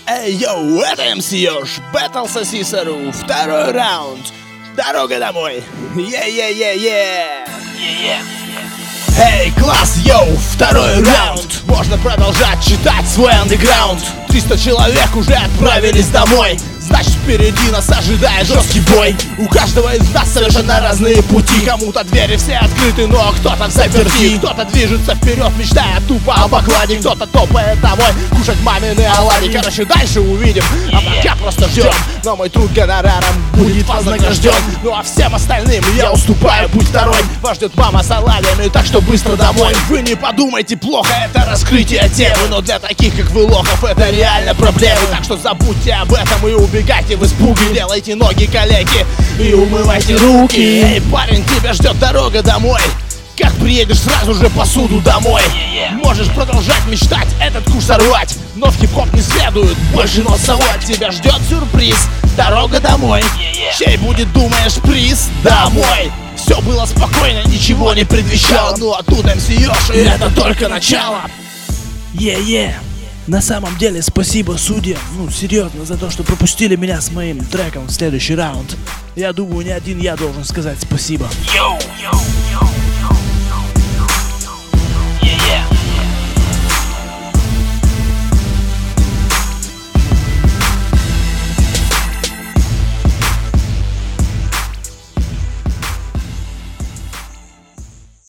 Эй, йоу, это МС Ёж, Battle Сосисару, второй раунд. Дорога домой. Е-е-е-е. Эй, класс, йоу, второй раунд. Можно продолжать читать свой андеграунд. 300 человек уже отправились домой. Значит, впереди нас ожидает жесткий бой. У каждого из нас совершенно разные пути. Кому-то двери все открыты, но кто-то в заперти. Кто-то движется вперед, мечтая тупо об окладе. Кто-то топает домой, кушать мамины оладьи. Короче, дальше увидим, а пока просто ждем. Но мой труд гонораром будет вознагражден. Ну а всем остальным я уступаю путь второй. Вас ждет мама с оладьями, так что быстро домой. Вы не подумайте плохо, это раскрытие темы. Но для таких, как вы, лохов, это реально проблемы. Так что забудьте об этом и убегайте в испуге. Делайте ноги калеки и умывайте руки. Эй, парень, тебя ждет дорога домой. Как приедешь, сразу же посуду домой. Можешь продолжать мечтать, этот куш сорвать, но в хип-хоп не следует больше нос совать. Тебя ждет сюрприз, дорога домой. Чей будет, думаешь, приз? Домой. Все было спокойно, ничего не предвещало. Ну а тут МС Ёж, и это только начало. На самом деле, спасибо судьям, серьезно, за то, что пропустили меня с моим треком в следующий раунд. Я думаю, не один я должен сказать спасибо. Йоу!